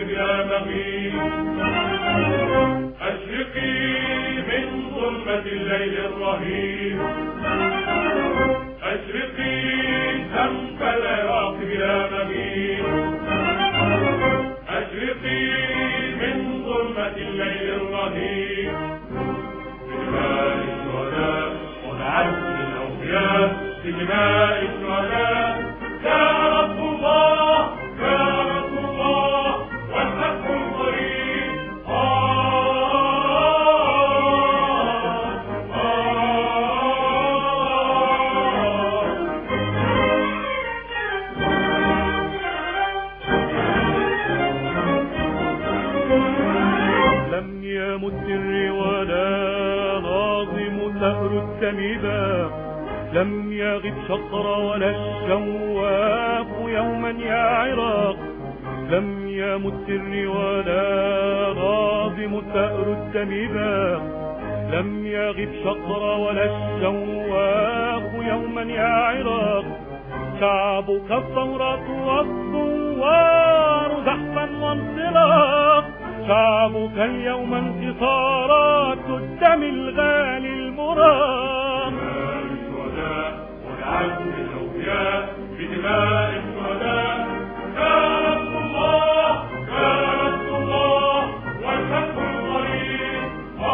راكب يا مغيب أشرقي من ظلمة الليل الرهيب أشرقي شمس العراق يا مغيب أشرقي من ظلمة الليل الرهيب بدماء الشهداء والعزم الأوفياء بدماء الشهداء يا رب الله يا رب الله والفتح القريب لم يمت السر ولا ناظم ثأر التميبا لم يغب شطر ولا الشواف يوما يا عراق لم يمت السر ولا ناظم ثأر التميبا لم يغب شطر ولا الشواف يوما يا عراق شعبك الثورة والثوار زحفا وانطلاق شعبك اليوم انتصارات الدم الغالي المراق الشهداء والعزم الأوفياء بدماء الشهداء كانت الله كانت الله والفتح القريب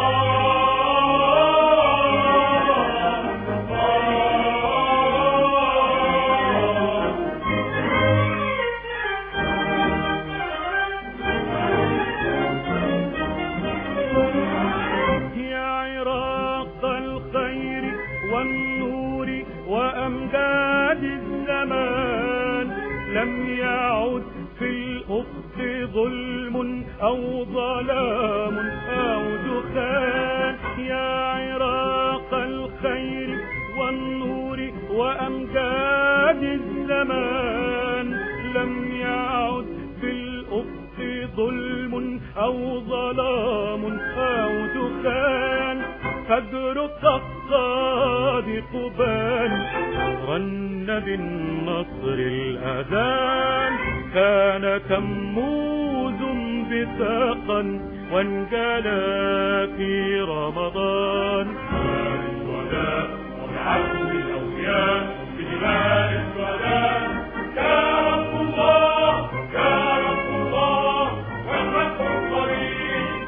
والنور وأمجاد الزمان لم يعد في الأفق ظلم أو ظلام أو دخان يا عراق الخير والنور وأمجاد الزمان لم يعد في الأفق ظلم أو ظلام أو دخان فجرك الصادق بان رن بالنصر الأذان كان تموز بساقا وانجلى في رمضان الشهداء وبعزم الأوفياء بدماء الشهداء يا رب الله يا رب الله والفتح القريب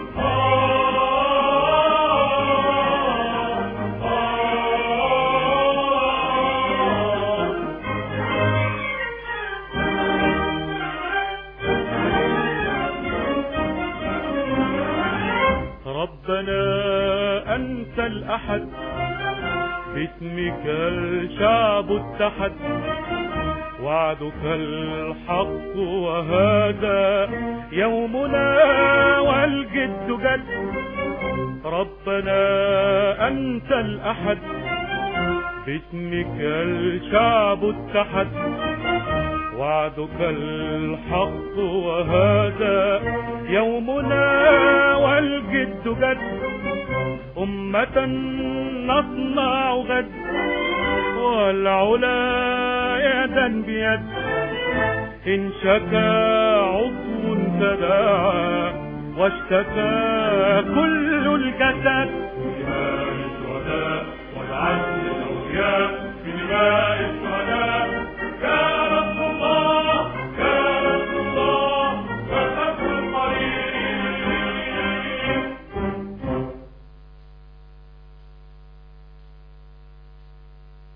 ربنا أنت الأحد باسمك الشعب اتحد وعدك الحق وهذا يومنا والجد جد ربنا أنت الأحد باسمك الشعب اتحد وعدك الحق وهذا يومنا والجد جد أمة نصنع غد والعلا يدا بيد إن شكا عضو تداعى واشتكى كل الجسد بدماء الشهداء والعزم الأوفياء بدماء